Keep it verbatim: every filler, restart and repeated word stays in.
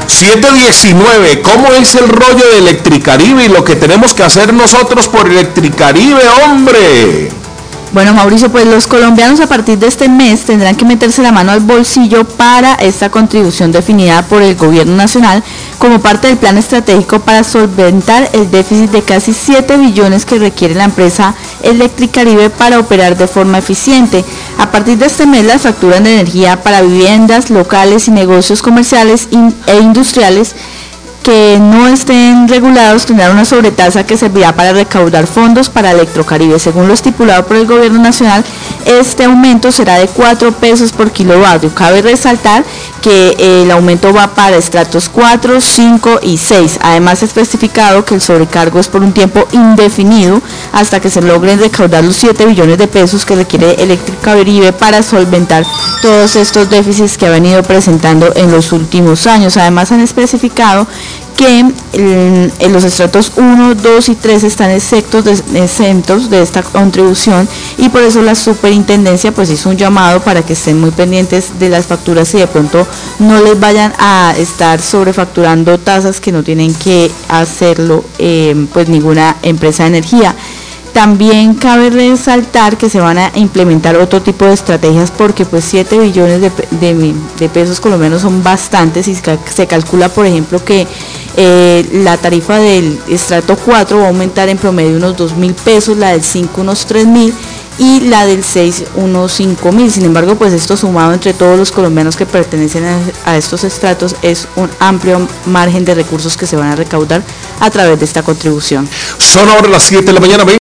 siete diecinueve, ¿cómo es el rollo de Electricaribe y lo que tenemos que hacer nosotros por Electricaribe, hombre? Bueno, Mauricio, pues los colombianos a partir de este mes tendrán que meterse la mano al bolsillo para esta contribución definida por el gobierno nacional como parte del plan estratégico para solventar el déficit de casi siete billones que requiere la empresa Electricaribe para operar de forma eficiente. A partir de este mes, las facturas de energía para viviendas, locales y negocios comerciales e industriales que no estén regulados tendrán una sobretasa que servirá para recaudar fondos para Electricaribe. Según lo estipulado por el gobierno nacional, este aumento será de cuatro pesos por kilovatio. Cabe resaltar que eh, el aumento va para estratos cuatro, cinco y seis. Además, ha especificado que el sobrecargo es por un tiempo indefinido hasta que se logren recaudar los siete billones de pesos que requiere Electricaribe para solventar todos estos déficits que ha venido presentando en los últimos años. Además, han especificado que en, en los estratos uno, dos y tres están exentos de, exentos de esta contribución, y por eso la superintendencia pues hizo un llamado para que estén muy pendientes de las facturas y de pronto no les vayan a estar sobrefacturando tasas que no tienen que hacerlo eh, pues ninguna empresa de energía. También cabe resaltar que se van a implementar otro tipo de estrategias porque pues siete billones de, de, de pesos colombianos son bastantes, y se calcula, por ejemplo, que eh, la tarifa del estrato cuatro va a aumentar en promedio unos dos mil pesos, la del cinco unos tres mil y la del seis unos cinco mil. Sin embargo, pues esto sumado entre todos los colombianos que pertenecen a, a estos estratos es un amplio margen de recursos que se van a recaudar a través de esta contribución. Son ahora las siete de la mañana.